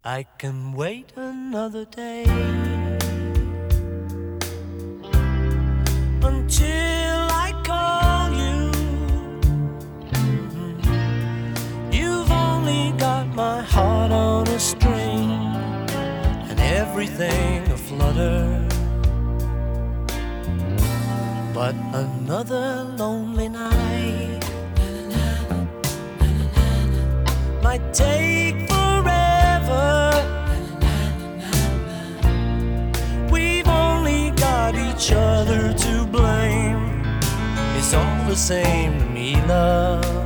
I can wait another day until I call you. You've only got my heart on a string and everything aflutter. But another lonely night might take forever. We've only got each other to blame. It's all the same to me, love.